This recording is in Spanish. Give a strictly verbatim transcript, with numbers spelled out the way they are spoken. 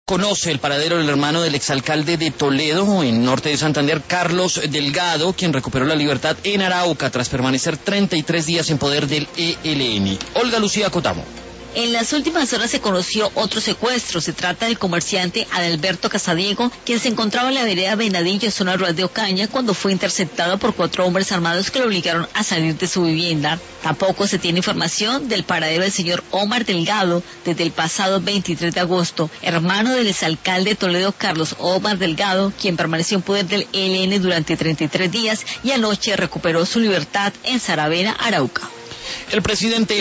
Conoce el paradero del hermano del exalcalde de Toledo, en norte de Santander, Carlos Delgado, quien recuperó la libertad en Arauca tras permanecer treinta y tres días en poder del E L N. Olga Lucía Cotamo. En las últimas horas se conoció otro secuestro. Se trata del comerciante Adalberto Casadiego, quien se encontraba en la vereda Venadillo, zona rural de Ocaña, cuando fue interceptado por cuatro hombres armados que lo obligaron a salir de su vivienda. Tampoco se tiene información del paradero del señor Omar Delgado desde el pasado veintitrés de agosto, hermano del exalcalde de Toledo Carlos Omar Delgado, quien permaneció en poder del E L N durante treinta y tres días y anoche recuperó su libertad en Saravena, Arauca. El presidente